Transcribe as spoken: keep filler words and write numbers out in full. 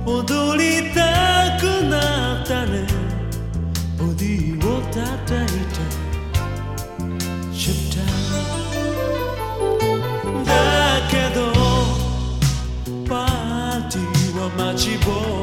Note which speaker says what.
Speaker 1: 踊りたくなったね。ボディを叩いてシュッターだけどパーティーは待ちぼう